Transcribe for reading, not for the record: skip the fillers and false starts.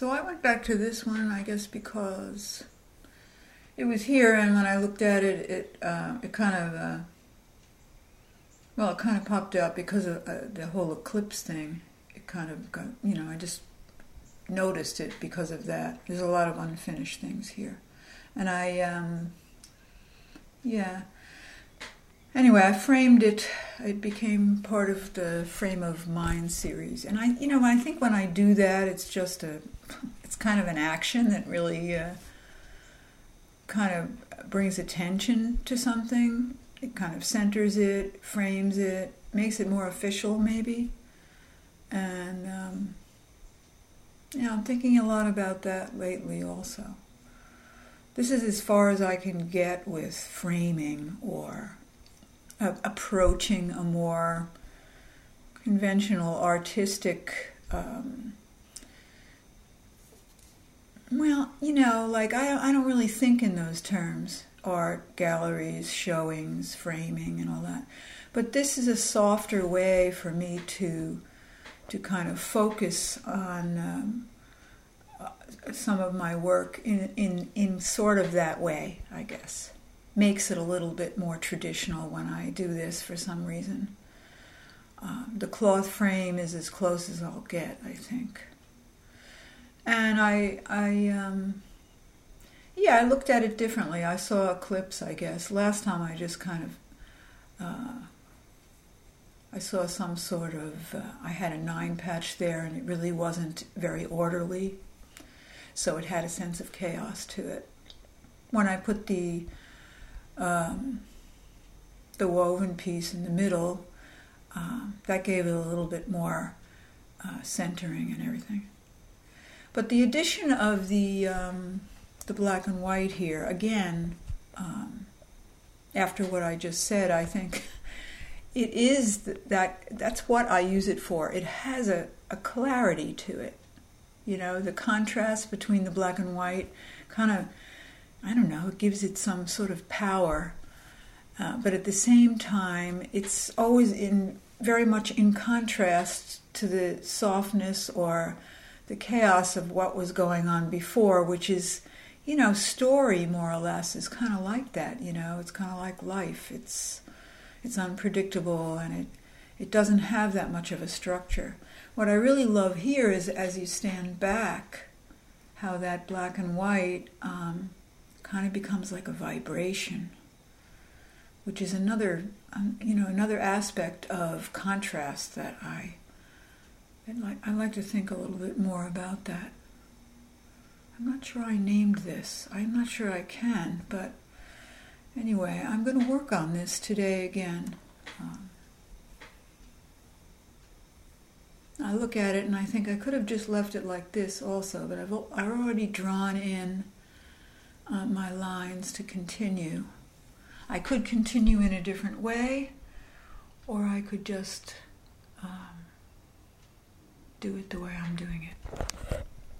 So I went back to this one, I guess, because it was here, and when I looked at it, it kind of, it kind of popped out because of the whole eclipse thing. It kind of got, I just noticed it because of that. There's a lot of unfinished things here. And Anyway, I framed it. It became part of the Frame of Mind series. And I think when I do that, it's kind of an action that really kind of brings attention to something. It kind of centers it, frames it, makes it more official maybe. And, I'm thinking a lot about that lately also. This is as far as I can get with framing or approaching a more conventional artistic, I don't really think in those terms. Art, galleries, showings, framing, and all that. But this is a softer way for me to kind of focus on some of my work in sort of that way, I guess. Makes it a little bit more traditional when I do this for some reason. The cloth frame is as close as I'll get, I think. And I looked at it differently. I saw eclipse, I guess. Last time I just kind of, I saw some sort of, I had a 9 patch there and it really wasn't very orderly. So it had a sense of chaos to it. When I put the woven piece in the middle, that gave it a little bit more centering and everything. But the addition of the black and white here, again, after what I just said, I think it is that's what I use it for. It has a clarity to it. The contrast between the black and white kind of, it gives it some sort of power. But at the same time, it's always very much in contrast to the softness or the chaos of what was going on before, which is, story more or less is kind of like that. It's kind of like life. It's unpredictable and it doesn't have that much of a structure. What I really love here is as you stand back, how that black and white kind of becomes like a vibration, which is another aspect of contrast that I like to think a little bit more about that. I'm not sure I named this. I'm not sure I can, but anyway, I'm going to work on this today again. I look at it and I think I could have just left it like this also, but I've already drawn in my lines to continue. I could continue in a different way, or I could just do it the way I'm doing it.